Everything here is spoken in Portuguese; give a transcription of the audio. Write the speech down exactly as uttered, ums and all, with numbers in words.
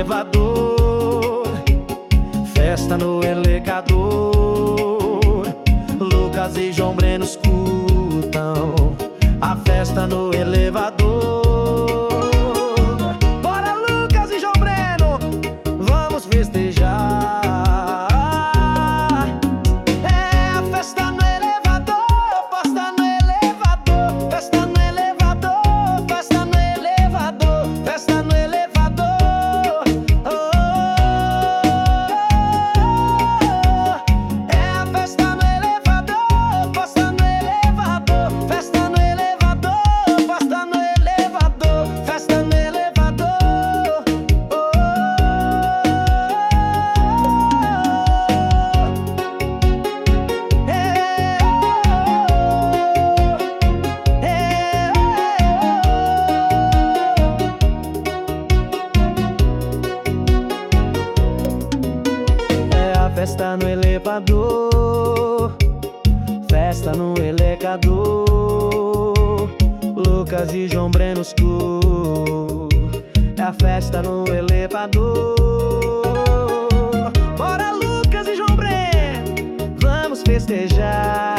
elevador, festa no Elecador. Lucas e João Breno escutam a festa no elevador. Bora, Lucas e João Breno, vamos festejar. É a festa no elevador, festa no elevador, festa no elevador, festa no elevador, festa no elevador. Oh, é a festa no elevador, festa no elevador, festa no elevador, festa no elevador, festa no elevador. Oh, é a festa no elevador, festa no Elecador. Lucas e João Breno escutam, é a festa no elevador. Bora, Lucas e João Breno, vamos festejar.